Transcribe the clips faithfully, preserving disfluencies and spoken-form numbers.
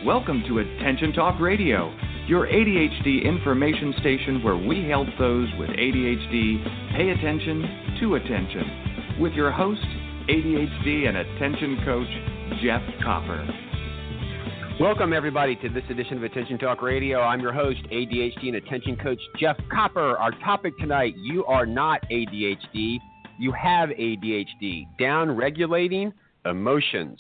Welcome to Attention Talk Radio, your A D H D information station where we help those with A D H D pay attention to attention. With your host, A D H D and attention coach, Jeff Copper. Welcome, everybody, to this edition of Attention Talk Radio. I'm your host, A D H D and attention coach, Jeff Copper. Our topic tonight, you are not A D H D. You have A D H D, down-regulating emotions.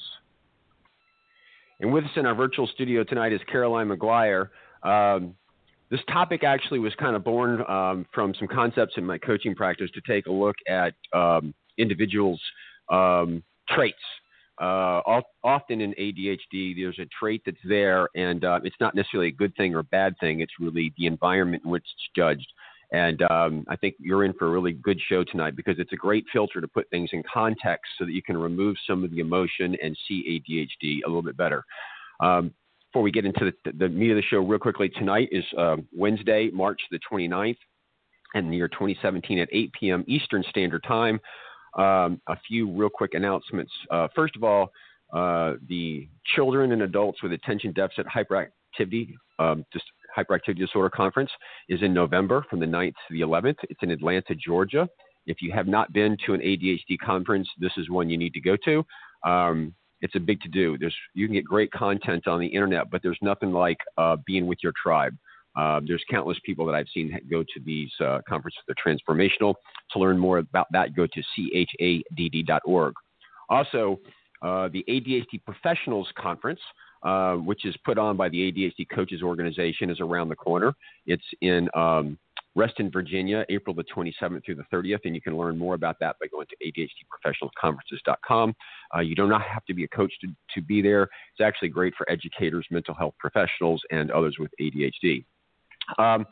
And with us in our virtual studio tonight is Caroline McGuire. Um, this topic actually was kind of born um, from some concepts in my coaching practice to take a look at um, individuals' um, traits. Uh, often in A D H D, there's a trait that's there, and uh, it's not necessarily a good thing or a bad thing. It's really the environment in which it's judged. And um, I think you're in for a really good show tonight because it's a great filter to put things in context so that you can remove some of the emotion and see A D H D a little bit better. Um, before we get into the, the meat of the show real quickly, tonight is uh, Wednesday, March the twenty-ninth, and the year twenty seventeen at eight p.m. Eastern Standard Time. Um, a few real quick announcements. Uh, first of all, uh, the Children and Adults with Attention Deficit Hyperactivity um, just Hyperactivity Disorder Conference is in November from the ninth to the eleventh. It's in Atlanta, Georgia. If you have not been to an A D H D conference, this is one you need to go to. Um, it's a big to-do. There's, you can get great content on the internet, but there's nothing like uh, being with your tribe. Uh, there's countless people that I've seen go to these uh, conferences. They're transformational. To learn more about that, go to C H A D D dot org. Also, uh, the A D H D Professionals Conference, Uh, which is put on by the A D H D Coaches Organization, is around the corner. It's in um, Reston, Virginia, April the twenty-seventh through the thirtieth, and you can learn more about that by going to A D H D professionals conferences dot com. Uh, you do not have to be a coach to, to be there. It's actually great for educators, mental health professionals, and others with A D H D. Um,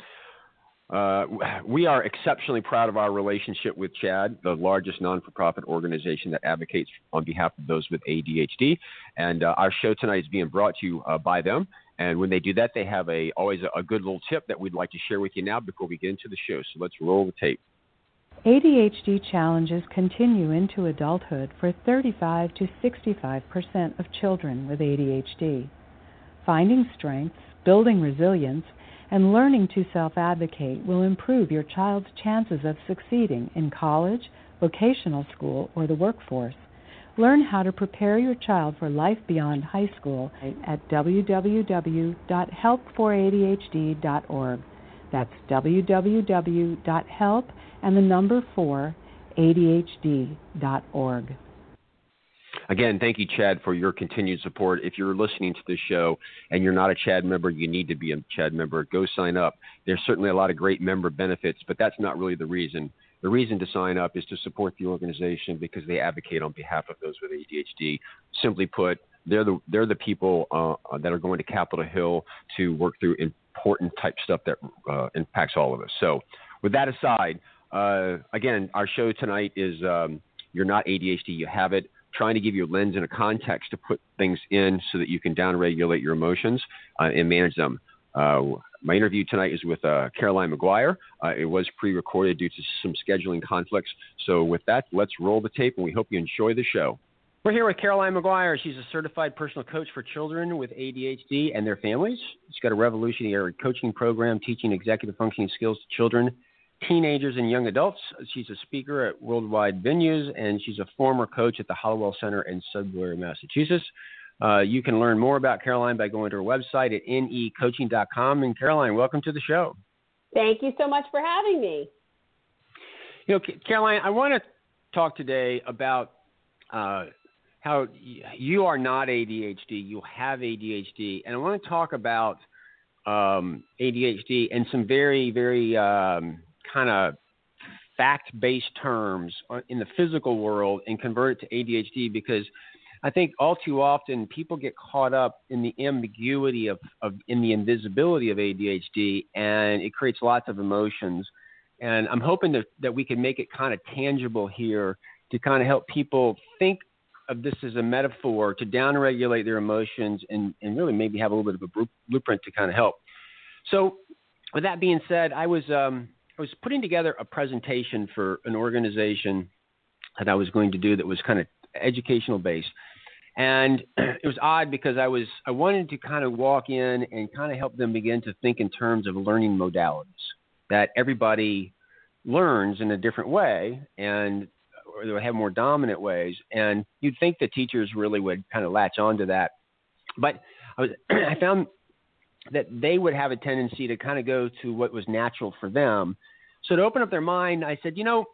Uh, we are exceptionally proud of our relationship with CHADD, the largest non-for-profit organization that advocates on behalf of those with A D H D. And uh, our show tonight is being brought to you uh, by them. And when they do that, they have a always a, a good little tip that we'd like to share with you now before we get into the show. So let's roll the tape. A D H D challenges continue into adulthood for thirty-five to sixty-five percent of children with A D H D. Finding strengths, building resilience, and learning to self-advocate will improve your child's chances of succeeding in college, vocational school, or the workforce. Learn how to prepare your child for life beyond high school at w w w dot help for A D H D dot org. That's w w w dot help and the number four A D H D dot org. Again, thank you, CHADD, for your continued support. If you're listening to this show and you're not a CHADD member, you need to be a CHADD member. Go sign up. There's certainly a lot of great member benefits, but that's not really the reason. The reason to sign up is to support the organization because they advocate on behalf of those with A D H D. Simply put, they're the they're the people uh, that are going to Capitol Hill to work through important type stuff that uh, impacts all of us. So with that aside, uh, again, our show tonight is um, you're not A D H D, you have it. Trying to give you a lens and a context to put things in so that you can downregulate your emotions uh, and manage them. Uh, my interview tonight is with uh, Caroline McGuire. Uh, it was pre-recorded due to some scheduling conflicts. So with that, let's roll the tape, and we hope you enjoy the show. We're here with Caroline McGuire. She's a certified personal coach for children with A D H D and their families. She's got a revolutionary coaching program teaching executive functioning skills to children, teenagers, and young adults. She's a speaker at worldwide venues, and she's a former coach at the Hollowell Center in Sudbury, Massachusetts. Uh, you can learn more about Caroline by going to her website at N E coaching dot com. And Caroline, welcome to the show. Thank you so much for having me. You know, Caroline, I want to talk today about uh, how you are not A D H D, you have A D H D, and I want to talk about um, A D H D and some very, very um, kind of fact-based terms in the physical world and convert it to A D H D, because I think all too often people get caught up in the ambiguity of, of in the invisibility of A D H D, and it creates lots of emotions. And I'm hoping that, that we can make it kind of tangible here to kind of help people think of this as a metaphor to downregulate their emotions and, and really maybe have a little bit of a blueprint to kind of help. So with that being said, I was um, I was putting together a presentation for an organization that I was going to do that was kind of educational based. And it was odd because I was I wanted to kind of walk in and kind of help them begin to think in terms of learning modalities, that everybody learns in a different way and or they would have more dominant ways. And you'd think the teachers really would kind of latch onto that. But I was I found that they would have a tendency to kind of go to what was natural for them. So to open up their mind, I said, you know,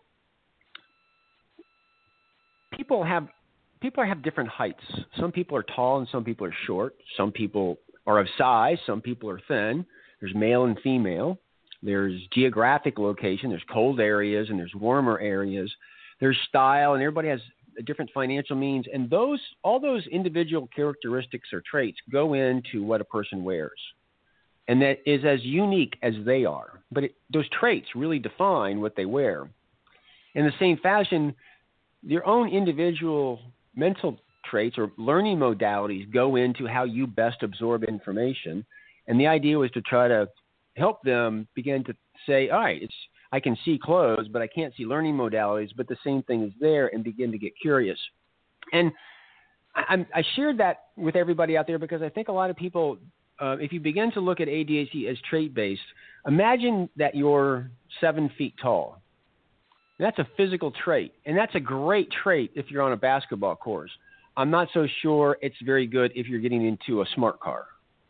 people have people have different heights. Some people are tall and some people are short. Some people are of size. Some people are thin. There's male and female. There's geographic location. There's cold areas and there's warmer areas. There's style, and everybody has different financial means. And those, all those individual characteristics or traits go into what a person wears. And that is as unique as they are. But it, those traits really define what they wear. In the same fashion, your own individual mental traits or learning modalities go into how you best absorb information. And the idea was to try to help them begin to say, all right, it's, I can see clothes, but I can't see learning modalities, but the same thing is there, and begin to get curious. And I, I shared that with everybody out there because I think a lot of people, uh, if you begin to look at A D H D as trait-based, imagine that you're seven feet tall. That's a physical trait, and that's a great trait if you're on a basketball course. I'm not so sure it's very good if you're getting into a smart car.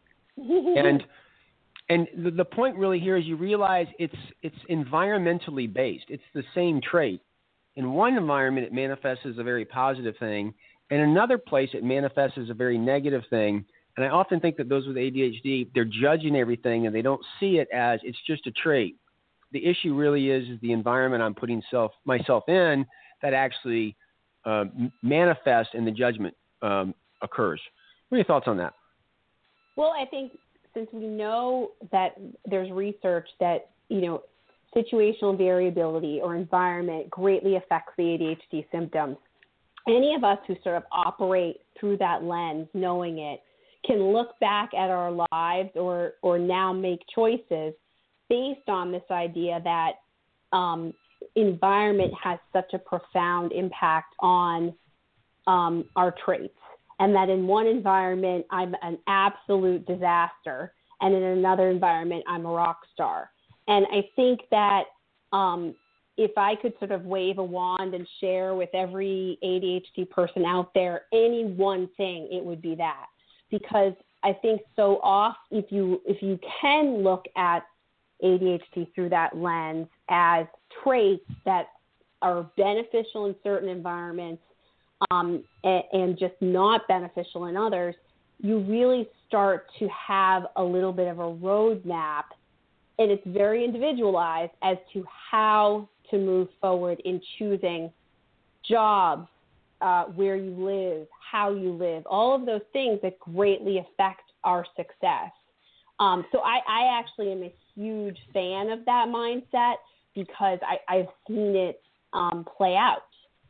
and and the, the point really here is you realize it's it's environmentally based. It's the same trait. In one environment, it manifests as a very positive thing. In another place, it manifests as a very negative thing. And I often think that those with A D H D, they're judging everything, and they don't see it as it's just a trait. The issue really is, is the environment I'm putting self, myself in that actually um, manifests and the judgment um, occurs. What are your thoughts on that? Well, I think since we know that there's research that, you know, situational variability or environment greatly affects the A D H D symptoms, any of us who sort of operate through that lens, knowing it, can look back at our lives or, or now make choices based on this idea that um, environment has such a profound impact on um, our traits, and that in one environment I'm an absolute disaster, and in another environment I'm a rock star. And I think that um, if I could sort of wave a wand and share with every A D H D person out there any one thing, it would be that. Because I think so often if you if you can look at A D H D through that lens as traits that are beneficial in certain environments um, and, and just not beneficial in others, you really start to have a little bit of a roadmap, and it's very individualized as to how to move forward in choosing jobs, uh, where you live, how you live, all of those things that greatly affect our success. Um, so I, I actually am a huge fan of that mindset because I, I've seen it um, play out.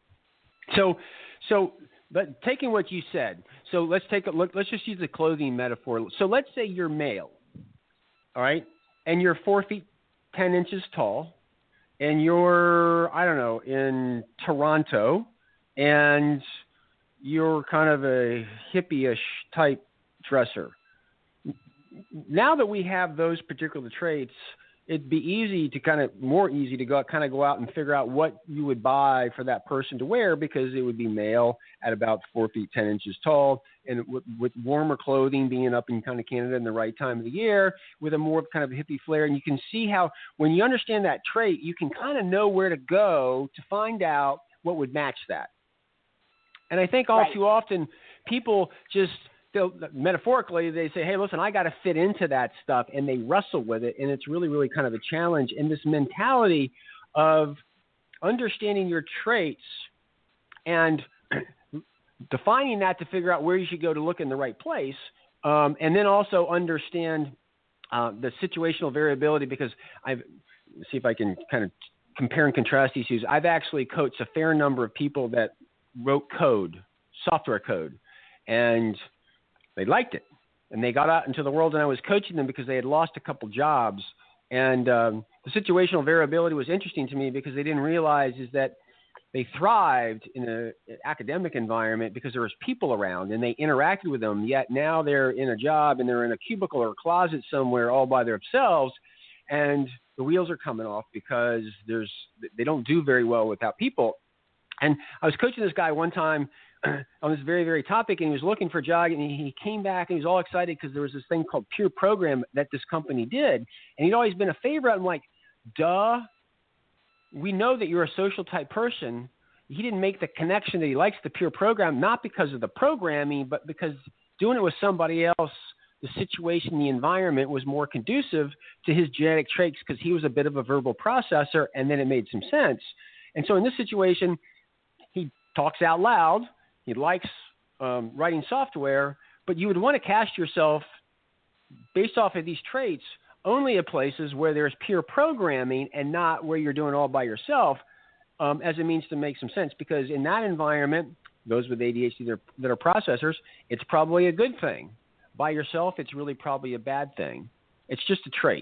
So, so, but taking what you said, so let's take a look. Let's just use the clothing metaphor. So let's say you're male, all right, and you're four feet ten inches tall, and you're I don't know in Toronto, and you're kind of a hippie-ish type dresser. Now that we have those particular traits, it'd be easy to kind of more easy to go kind of go out and figure out what you would buy for that person to wear, because it would be male at about four feet ten inches tall, and with, with warmer clothing, being up in kind of Canada in the right time of the year, with a more kind of hippie flair. And you can see how when you understand that trait, you can kind of know where to go to find out what would match that. And I think all right. too often people just They'll, metaphorically, they say, hey, listen, I got to fit into that stuff, and they wrestle with it, and it's really, really kind of a challenge. And this mentality of understanding your traits and defining that to figure out where you should go to look in the right place, um, and then also understand uh, the situational variability, because I've – see if I can kind of compare and contrast these issues. I've actually coached a fair number of people that wrote code, software code, and – they liked it, and they got out into the world, and I was coaching them because they had lost a couple jobs. And um, the situational variability was interesting to me because they didn't realize is that they thrived in an academic environment because there was people around and they interacted with them. Yet now they're in a job and they're in a cubicle or a closet somewhere all by themselves, and the wheels are coming off because there's they don't do very well without people. And I was coaching this guy one time on this very, very topic, and he was looking for a job, and he came back and he was all excited because there was this thing called Peer Program that this company did, and he'd always been a favorite. I'm like, duh, we know that you're a social type person. He didn't make the connection that he likes the Peer Program, not because of the programming, but because doing it with somebody else, the situation, the environment was more conducive to his genetic traits because he was a bit of a verbal processor, and then it made some sense. And so in this situation, he talks out loud. He likes um, writing software, but you would want to cast yourself based off of these traits only at places where there's peer programming and not where you're doing it all by yourself, um, as a means to make some sense. Because in that environment, those with A D H D that are, that are processors, it's probably a good thing. By yourself, it's really probably a bad thing. It's just a trait.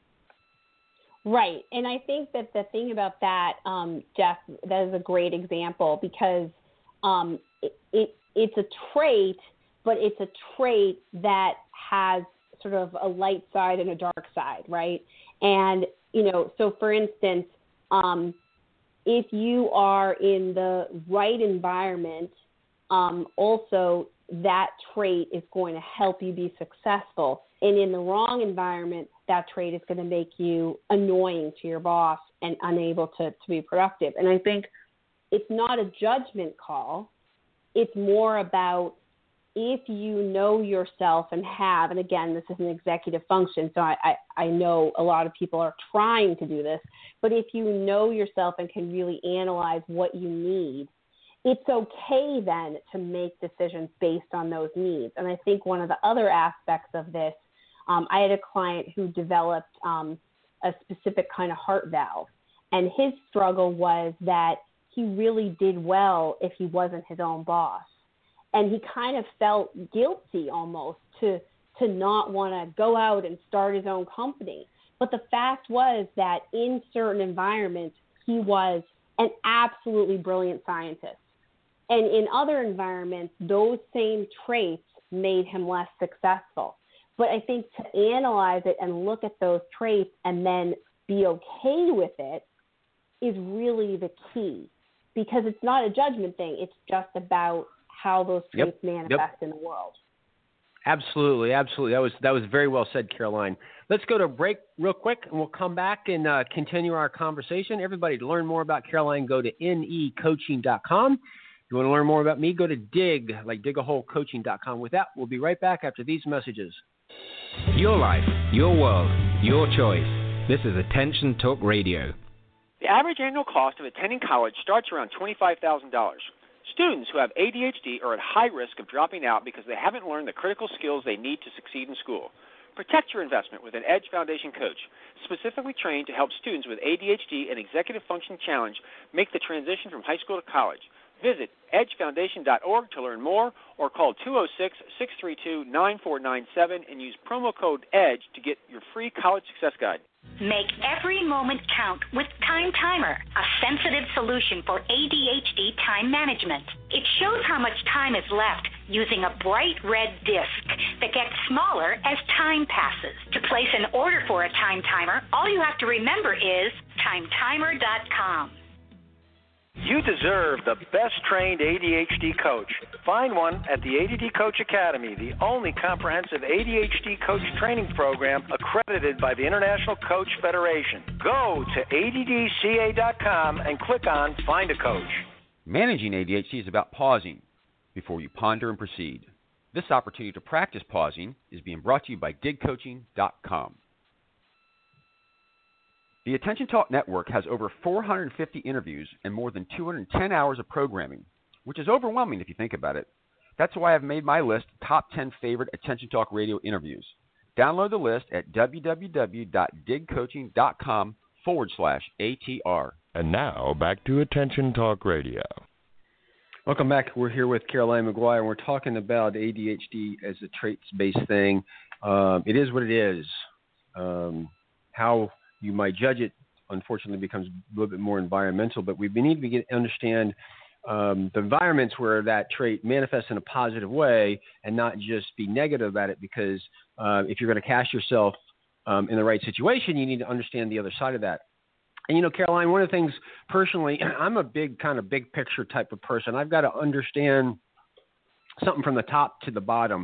Right. And I think that the thing about that, um, Jeff, that is a great example because um, it, it it's a trait, but it's a trait that has sort of a light side and a dark side, right? And, you know, so for instance, um, if you are in the right environment, um, also that trait is going to help you be successful. And in the wrong environment, that trait is going to make you annoying to your boss and unable to, to be productive. And I think it's not a judgment call. It's more about if you know yourself and have, and again, this is an executive function, so I, I, I know a lot of people are trying to do this, but if you know yourself and can really analyze what you need, it's okay then to make decisions based on those needs. And I think one of the other aspects of this, um, I had a client who developed um, a specific kind of heart valve, and his struggle was that he really did well if he wasn't his own boss. And he kind of felt guilty almost to to not want to go out and start his own company. But the fact was that in certain environments, he was an absolutely brilliant scientist. And in other environments, those same traits made him less successful. But I think to analyze it and look at those traits and then be okay with it is really the key, because it's not a judgment thing. It's just about how those traits yep. manifest yep. in the world. Absolutely, absolutely. That was that was very well said, Caroline. Let's go to a break real quick, and we'll come back and uh, continue our conversation. Everybody, to learn more about Caroline, go to N E coaching dot com. If you want to learn more about me, go to dig, like dig a hole coaching dot com. With that, we'll be right back after these messages. Your life, your world, your choice. This is Attention Talk Radio. The average annual cost of attending college starts around twenty-five thousand dollars. Students who have A D H D are at high risk of dropping out because they haven't learned the critical skills they need to succeed in school. Protect your investment with an Edge Foundation coach, specifically trained to help students with A D H D and executive function challenge make the transition from high school to college. Visit edge foundation dot org to learn more, or call two oh six, six three two, nine four nine seven and use promo code EDGE to get your free college success guide. Make every moment count with Time Timer, a sensitive solution for A D H D time management. It shows how much time is left using a bright red disc that gets smaller as time passes. To place an order for a Time Timer, all you have to remember is time timer dot com. You deserve the best-trained A D H D coach. Find one at the A D D Coach Academy, the only comprehensive A D H D coach training program accredited by the International Coach Federation. Go to A D D C A dot com and click on Find a Coach. Managing A D H D is about pausing before you ponder and proceed. This opportunity to practice pausing is being brought to you by dig coaching dot com. The Attention Talk Network has over four hundred fifty interviews and more than two hundred ten hours of programming, which is overwhelming if you think about it. That's why I've made my list top ten favorite Attention Talk Radio interviews. Download the list at w w w dot dig coaching dot com forward slash A T R. And now back to Attention Talk Radio. Welcome back. We're here with Caroline McGuire, and we're talking about A D H D as a traits-based thing. Um, it is what it is. Um, how you might judge it unfortunately becomes a little bit more environmental, but we need to begin to understand um, the environments where that trait manifests in a positive way and not just be negative about it, because uh, if you're going to cast yourself um, in the right situation, you need to understand the other side of that. And, you know, Caroline, one of the things personally, I'm a big kind of big picture type of person. I've got to understand something from the top to the bottom.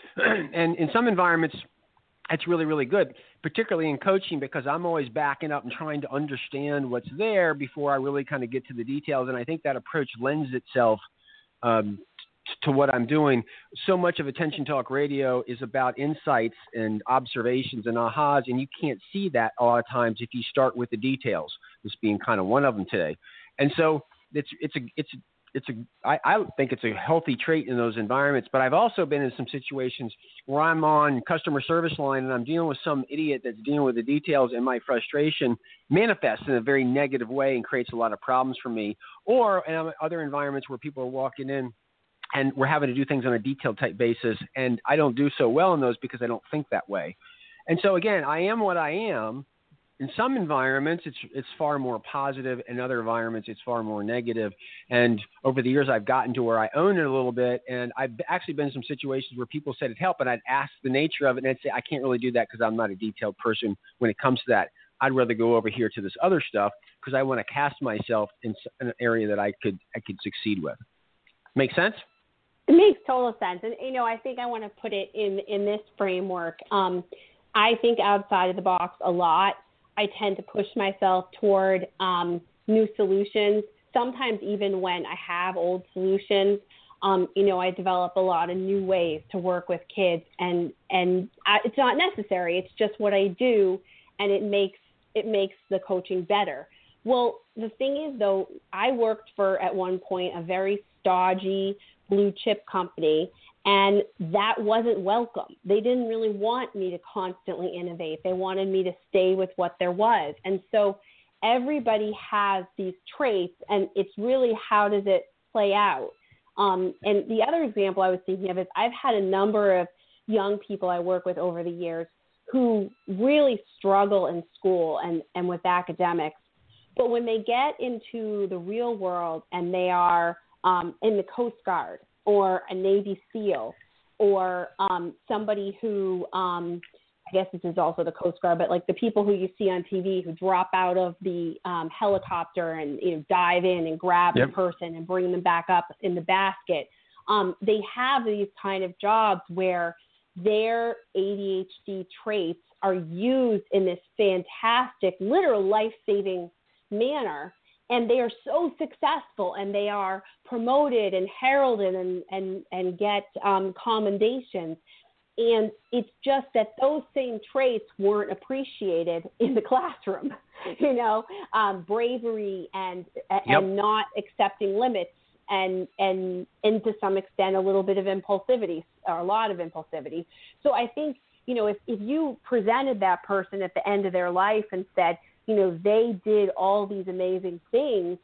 And in some environments, that's really, really good, particularly in coaching, because I'm always backing up and trying to understand what's there before I really kind of get to the details. And I think that approach lends itself um, to what I'm doing. So much of Attention Talk Radio is about insights and observations and ahas, and you can't see that a lot of times if you start with the details, this being kind of one of them today. And so it's it's a it's a, it's a I, I think it's a healthy trait in those environments. But I've also been in some situations where I'm on customer service line and I'm dealing with some idiot that's dealing with the details, and my frustration manifests in a very negative way and creates a lot of problems for me. Or in other environments where people are walking in and we're having to do things on a detailed type basis, and I don't do so well in those because I don't think that way. And so again, I am what I am. In some environments, it's it's far more positive. In other environments, it's far more negative. And over the years, I've gotten to where I own it a little bit. And I've actually been in some situations where people said it helped, and I'd ask the nature of it, and I'd say, I can't really do that because I'm not a detailed person when it comes to that. I'd rather go over here to this other stuff because I want to cast myself in an area that I could I could succeed with. Make sense? It makes total sense. And, you know, I think I want to put it in, in this framework. Um, I think outside of the box a lot. I tend to push myself toward um, new solutions. Sometimes even when I have old solutions, um, you know, I develop a lot of new ways to work with kids, and and I, it's not necessary. It's just what I do, and it makes it makes the coaching better. Well, the thing is, though, I worked for at one point a very stodgy blue chip company. And that wasn't welcome. They didn't really want me to constantly innovate. They wanted me to stay with what there was. And so everybody has these traits, and it's really how does it play out. Um, and the other example I was thinking of is I've had a number of young people I work with over the years who really struggle in school and, and with academics. But when they get into the real world and they are um, in the Coast Guard, or a Navy SEAL, or um, somebody who, um, I guess this is also the Coast Guard, but like the people who you see on T V who drop out of the um, helicopter and, you know, dive in and grab yep. the person and bring them back up in the basket. Um, they have these kind of jobs where their A D H D traits are used in this fantastic, literal life-saving manner. And they are so successful, and they are promoted and heralded and, and, and get um, commendations. And it's just that those same traits weren't appreciated in the classroom, you know, um, bravery and yep. and not accepting limits and, and, and to some extent a little bit of impulsivity, or a lot of impulsivity. So I think, you know, if, if you presented that person at the end of their life and said, you know, they did all these amazing things,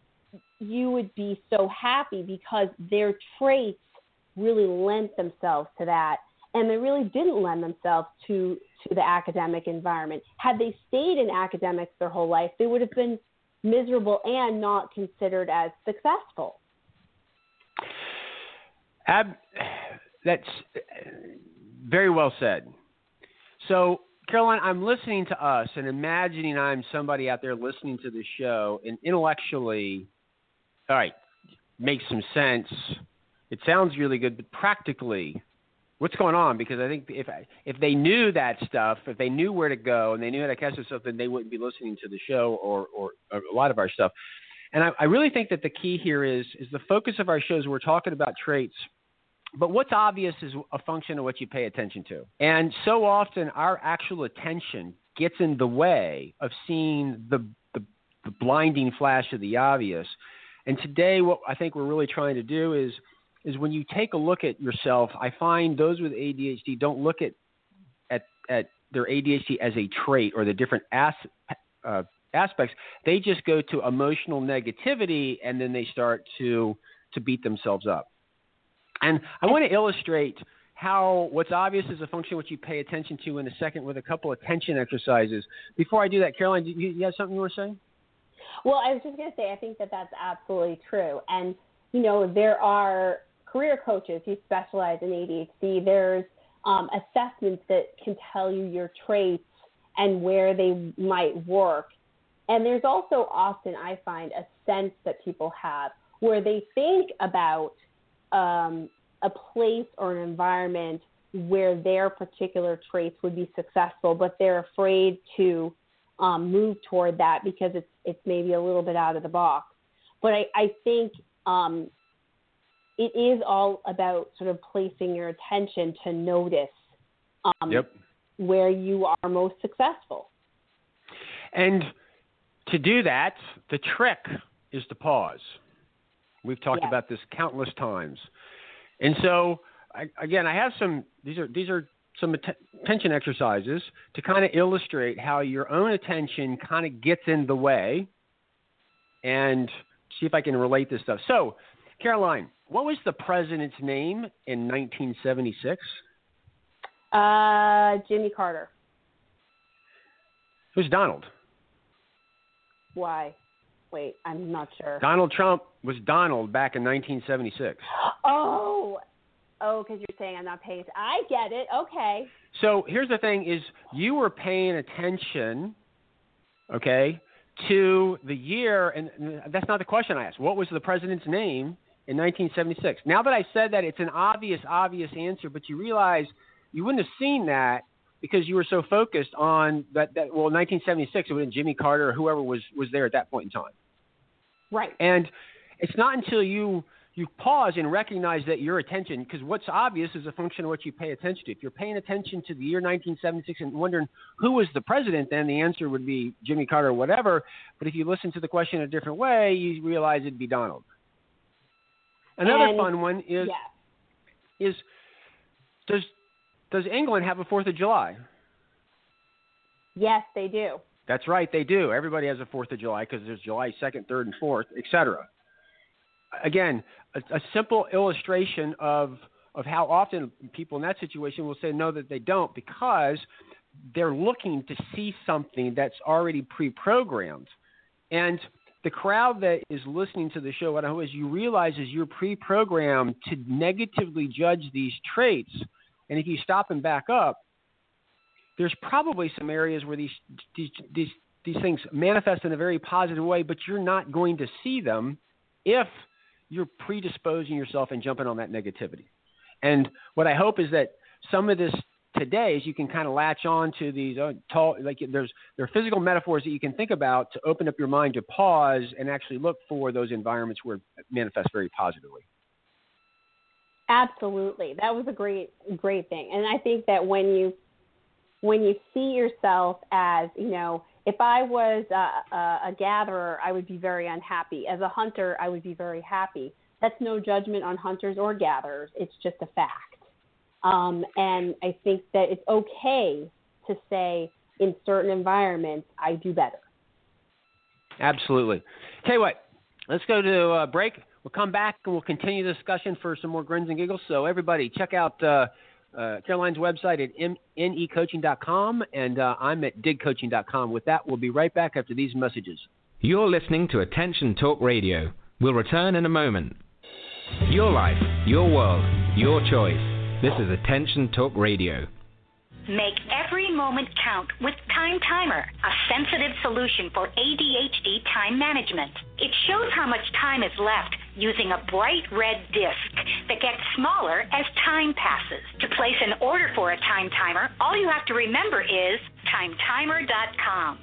you would be so happy because their traits really lent themselves to that. And they really didn't lend themselves to, to the academic environment. Had they stayed in academics their whole life, they would have been miserable and not considered as successful. Ab, that's very well said. So, Caroline, I'm listening to us and imagining I'm somebody out there listening to the show, and intellectually, all right, makes some sense. It sounds really good, but practically, what's going on? Because I think if if they knew that stuff, if they knew where to go and they knew how to catch themselves, then they wouldn't be listening to the show or, or, or a lot of our stuff. And I, I really think that the key here is is the focus of our shows. We're talking about traits. But what's obvious is a function of what you pay attention to. And so often our actual attention gets in the way of seeing the, the, the blinding flash of the obvious. And today what I think we're really trying to do is, is when you take a look at yourself, I find those with A D H D don't look at, at, at their A D H D as a trait or the different as, uh, aspects. They just go to emotional negativity, and then they start to, to beat themselves up. And I want to illustrate how what's obvious is a function of what you pay attention to in a second with a couple of attention exercises. Before I do that, Caroline, do you, you have something you were saying? Well, I was just going to say, I think that that's absolutely true. And, you know, there are career coaches who specialize in A D H D. There's um, assessments that can tell you your traits and where they might work. And there's also often, I find, a sense that people have where they think about um, a place or an environment where their particular traits would be successful, but they're afraid to um, move toward that because it's it's maybe a little bit out of the box. But I, I think um, it is all about sort of placing your attention to notice um, yep. where you are most successful. And to do that, the trick is to pause. We've talked yes. about this countless times. And so, I, again, I have some, these are, these are some att- attention exercises to kind of illustrate how your own attention kind of gets in the way and see if I can relate this stuff. So, Caroline, what was the president's name in nineteen seventy-six? Uh, Jimmy Carter. Who's Donald? Why? Wait, I'm not sure. Donald Trump was Donald back in nineteen seventy-six. Oh, oh, because you're saying I'm not paying. I get it. Okay. So here's the thing: is you were paying attention, okay, to the year, and that's not the question I asked. What was the president's name in nineteen seventy-six? Now that I said that, it's an obvious, obvious answer, but you realize you wouldn't have seen that because you were so focused on that. that well, nineteen seventy-six, it would have been Jimmy Carter or whoever was was there at that point in time. Right. And it's not until you you pause and recognize that your attention, because what's obvious is a function of what you pay attention to. If you're paying attention to the year nineteen seventy-six and wondering who was the president, then the answer would be Jimmy Carter or whatever. But if you listen to the question a different way, you realize it'd be Donald. Another and, fun one is yeah. is does does England have a Fourth of July? Yes, they do. That's right, they do. Everybody has a Fourth of July because there's July second, third, and fourth, et cetera. Again, a, a simple illustration of of how often people in that situation will say no, that they don't, because they're looking to see something that's already pre-programmed. And the crowd that is listening to the show, what I hope is you realize is you're pre-programmed to negatively judge these traits. And if you stop and back up, there's probably some areas where these, these these these things manifest in a very positive way, but you're not going to see them if you're predisposing yourself and jumping on that negativity. And what I hope is that some of this today is you can kind of latch on to these uh, tall, like there's there are physical metaphors that you can think about to open up your mind to pause and actually look for those environments where it manifests very positively. Absolutely. That was a great, great thing. And I think that when you, when you see yourself as, you know, if I was a, a, a gatherer, I would be very unhappy. As a hunter, I would be very happy. That's no judgment on hunters or gatherers. It's just a fact. Um, and I think that it's okay to say in certain environments, I do better. Absolutely. Tell you what, let's go to a break. We'll come back and we'll continue the discussion for some more grins and giggles. So everybody, check out uh, uh, Caroline's website at n e coaching dot com, and uh, I'm at dig coaching dot com. With that, we'll be right back after these messages. You're listening to Attention Talk Radio. We'll return in a moment. Your life, your world, your choice. This is Attention Talk Radio. Make every moment count with Time Timer, a sensitive solution for A D H D time management. It shows how much time is left using a bright red disc that gets smaller as time passes. To place an order for a Time Timer, all you have to remember is time timer dot com.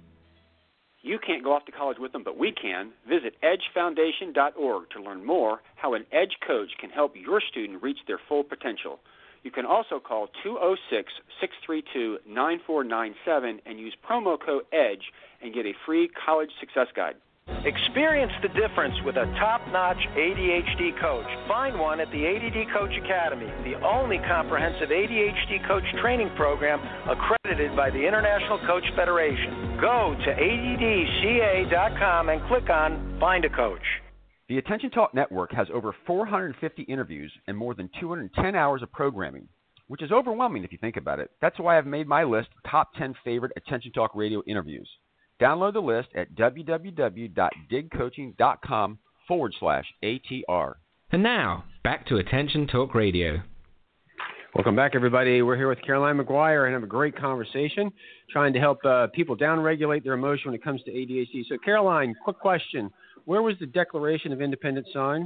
You can't go off to college with them, but we can. Visit edge foundation dot org to learn more how an EDGE coach can help your student reach their full potential. You can also call two oh six, six three two, nine four nine seven and use promo code EDGE and get a free college success guide. Experience the difference with a top-notch A D H D coach. Find one at the A D D Coach Academy, the only comprehensive A D H D coach training program accredited by the International Coach Federation. Go to A D D C A dot com and click on Find a Coach. The Attention Talk Network has over four hundred fifty interviews and more than two hundred ten hours of programming, which is overwhelming if you think about it. That's why I've made my list top ten favorite Attention Talk Radio interviews. Download the list at www.digcoaching.com forward slash ATR. And now, back to Attention Talk Radio. Welcome back, everybody. We're here with Caroline McGuire and have a great conversation trying to help uh, people downregulate their emotion when it comes to A D H D. So, Caroline, quick question. Where was the Declaration of Independence signed?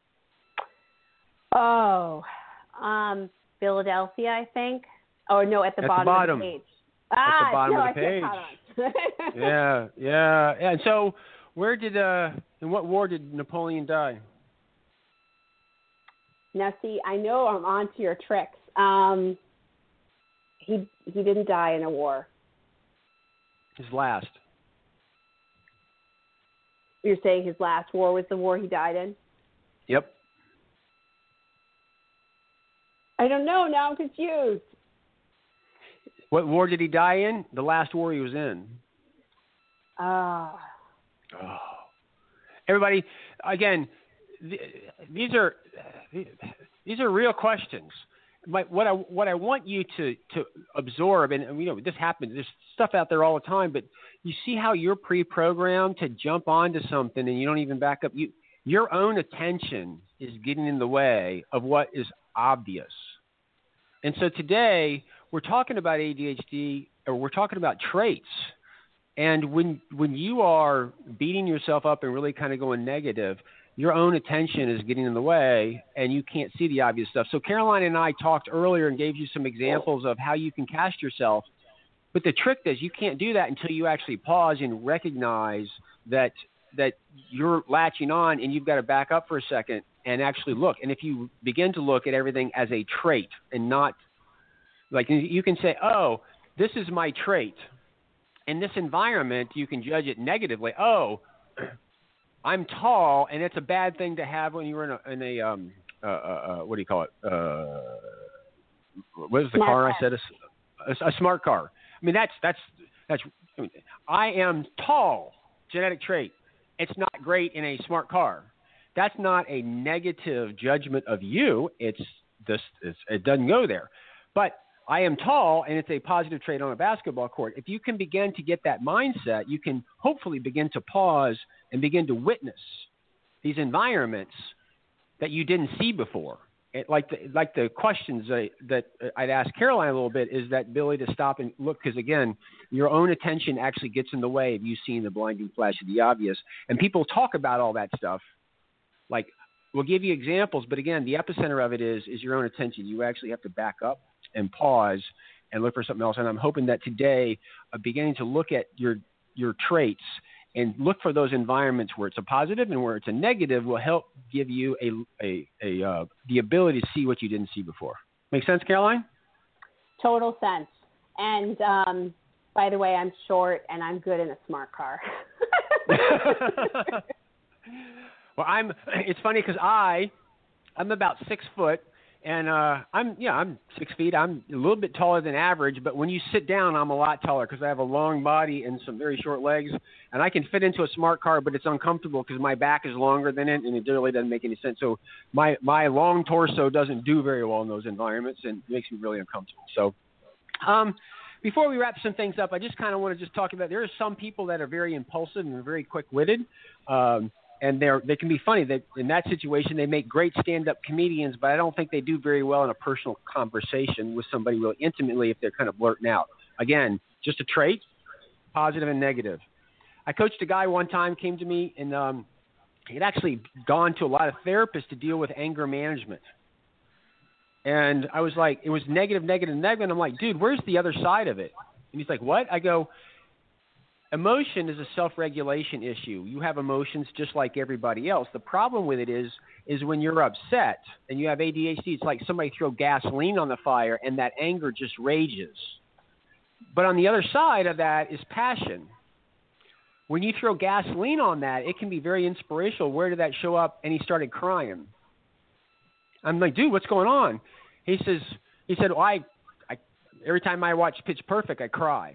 Oh, um, Philadelphia, I think. Oh, no, at the, at bottom, the bottom of the page. At ah, the bottom no, of the page. yeah, yeah, yeah. And so, where did, uh, in what war did Napoleon die? Now, see, I know I'm onto your tricks. Um, he he didn't die in a war. His last. You're saying his last war was the war he died in? Yep. I don't know. Now I'm confused. What war did he die in? The last war he was in. Ah. Oh. Everybody, again, th- these are these are real questions. My, what I what I want you to, to absorb, and you know, this happens. There's stuff out there all the time, but you see how you're pre-programmed to jump onto something, and you don't even back up. You your own attention is getting in the way of what is obvious. And so today we're talking about A D H D, or we're talking about traits. And when when you are beating yourself up and really kind of going negative, your own attention is getting in the way and you can't see the obvious stuff. So Caroline and I talked earlier and gave you some examples of how you can cast yourself. But the trick is you can't do that until you actually pause and recognize that that you're latching on and you've got to back up for a second and actually look. And if you begin to look at everything as a trait and not like you can say, oh, this is my trait. In this environment, you can judge it negatively. Oh, I'm tall, and it's a bad thing to have when you're in a, in a um, uh, uh, what do you call it? Uh, what is the smart car? car. I said a, a, a smart car. I mean, that's that's that's. I, mean, I am tall, genetic trait. It's not great in a smart car. That's not a negative judgment of you. It's this. It's, it doesn't go there, but. I am tall, and it's a positive trait on a basketball court. If you can begin to get that mindset, you can hopefully begin to pause and begin to witness these environments that you didn't see before. It, like the like the questions that, that I'd ask Caroline a little bit is that ability to stop and look, because, again, your own attention actually gets in the way of you seeing the blinding flash of the obvious. And people talk about all that stuff. Like, we'll give you examples, but, again, the epicenter of it is is your own attention. You actually have to back up and pause and look for something else. And I'm hoping that today, uh, beginning to look at your your traits and look for those environments where it's a positive and where it's a negative will help give you a a, a uh, the ability to see what you didn't see before. Make sense, Caroline? Total sense. And um, by the way, I'm short and I'm good in a smart car. Well, I'm. It's funny because I I'm about six foot. And uh, I'm, yeah, I'm six feet. I'm a little bit taller than average, but when you sit down, I'm a lot taller because I have a long body and some very short legs. And I can fit into a smart car, but it's uncomfortable because my back is longer than it, and it really doesn't make any sense. So my my long torso doesn't do very well in those environments, and it makes me really uncomfortable. So um, before we wrap some things up, I just kind of want to just talk about there are some people that are very impulsive and very quick-witted. Um, And they're they can be funny. They, in that situation, they make great stand-up comedians, but I don't think they do very well in a personal conversation with somebody really intimately if they're kind of blurting out. Again, just a trait, positive and negative. I coached a guy one time, came to me, and um, he'd actually gone to a lot of therapists to deal with anger management. And I was like, it was negative, negative, negative. And I'm like, dude, where's the other side of it? And he's like, what? I go, emotion is a self-regulation issue. You have emotions just like everybody else. The problem with it is, is when you're upset and you have A D H D, it's like somebody throw gasoline on the fire and that anger just rages. But on the other side of that is passion. When you throw gasoline on that, it can be very inspirational. Where did that show up? And he started crying. I'm like, dude, what's going on? He says, he said, well, I, I every time I watch Pitch Perfect, I cry.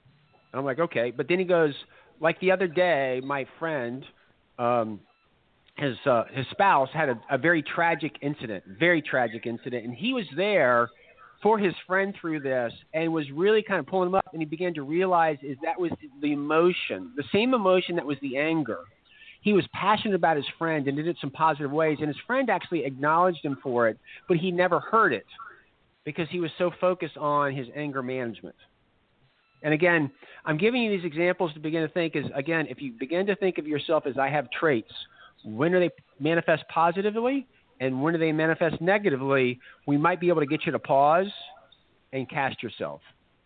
I'm like, okay. But then he goes, like the other day, my friend, um, his uh, his spouse had a, a very tragic incident, very tragic incident, and he was there for his friend through this and was really kind of pulling him up, and he began to realize is that was the emotion, the same emotion that was the anger. He was passionate about his friend and did it in some positive ways, and his friend actually acknowledged him for it, but he never heard it because he was so focused on his anger management. And again, I'm giving you these examples to begin to think is, again, if you begin to think of yourself as I have traits, when do they manifest positively and when do they manifest negatively, we might be able to get you to pause and cast yourself.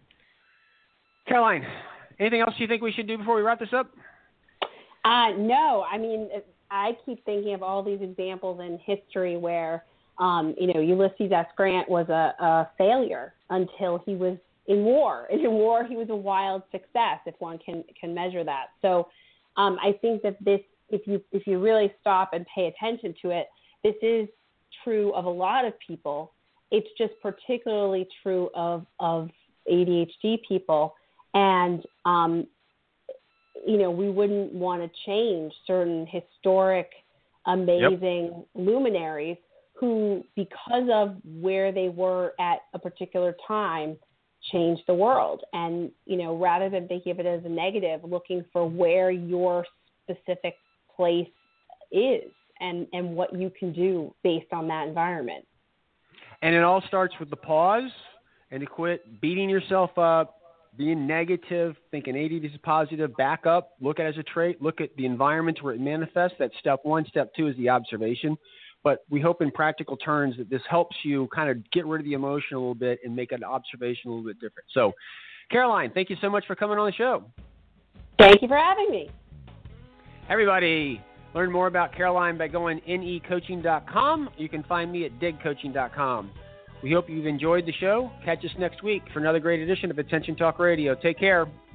Caroline, anything else you think we should do before we wrap this up? Uh, no, I mean, I keep thinking of all these examples in history where, um, you know, Ulysses S. Grant was a, a failure until he was in war. And in war, he was a wild success, if one can, can measure that. So um, I think that this, if you if you really stop and pay attention to it, this is true of a lot of people. It's just particularly true of, of A D H D people. And, um, you know, we wouldn't want to change certain historic, amazing yep. luminaries who, because of where they were at a particular time, changed the world. And, you know, rather than thinking of it as a negative, looking for where your specific place is and, and what you can do based on that environment. And it all starts with the pause and to quit beating yourself up, being negative, thinking A D D is positive, back up, look at it as a trait, look at the environment where it manifests. That's step one. Step two is the observation. But we hope in practical terms that this helps you kind of get rid of the emotion a little bit and make an observation a little bit different. So, Caroline, thank you so much for coming on the show. Thank you for having me. Everybody, learn more about Caroline by going N E coaching dot com. You can find me at dig coaching dot com. We hope you've enjoyed the show. Catch us next week for another great edition of Attention Talk Radio. Take care.